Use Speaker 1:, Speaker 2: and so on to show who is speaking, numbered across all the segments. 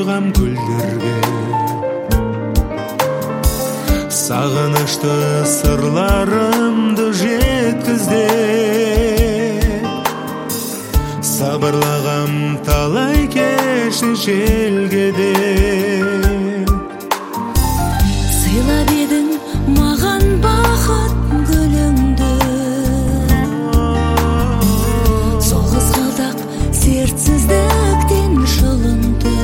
Speaker 1: куйгам гүлдерге, сагынычты сырларымды жеткизде. Сабырлагам талай кешти желгеде.
Speaker 2: Сыйлап едің маған бақыт гүліңді, сол қызғалдақ сертсіздіктен жылынды.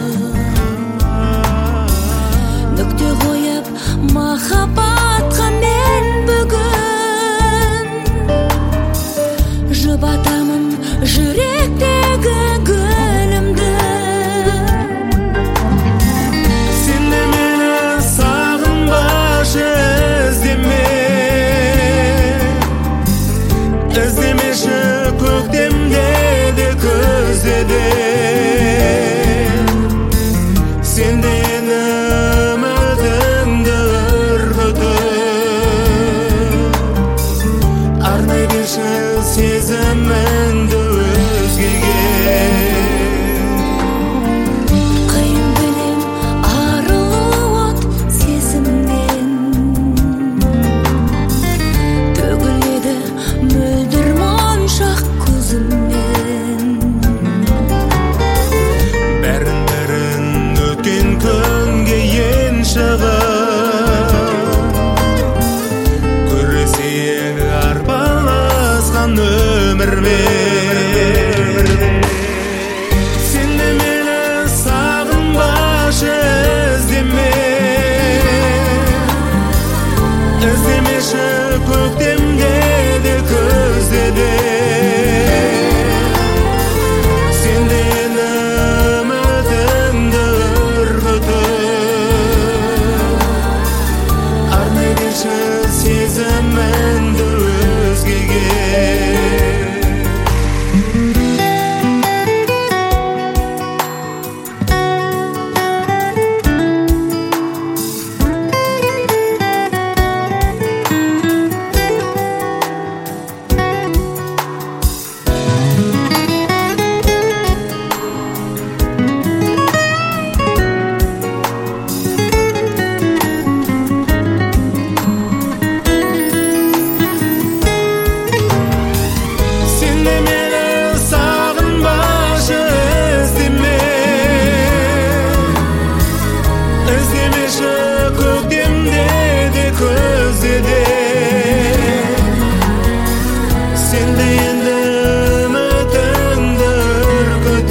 Speaker 2: Нүкте қойып махаббатқа мен бүгін жұбатамын жүректегі гүлімді.
Speaker 1: Сен де мені сағынбашы, іздемеші көктемде де күзде де. Сен де енді үмітіңді іркітіп, арнай берші сезіміңді өзгеге.
Speaker 2: Қиын білем арылу от сезімнен, төгіледі мөлдір моншақ көзімнен.
Speaker 1: Бәрін өткен күнге ен шығып, күресейік арпалысқан өмірмен. Сен де мені сағынбашы, іздемеші көктемде де күзде де. Сен де енді үмітіңді іркітіп, арнай берші сезіміңді өзгеге. Сен де мені сағынбашы, іздемеші көктемде де күзде де. Сен де енді үмітіңді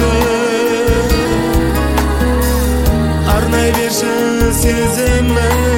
Speaker 1: іркітіп, арнай берші сезіміңді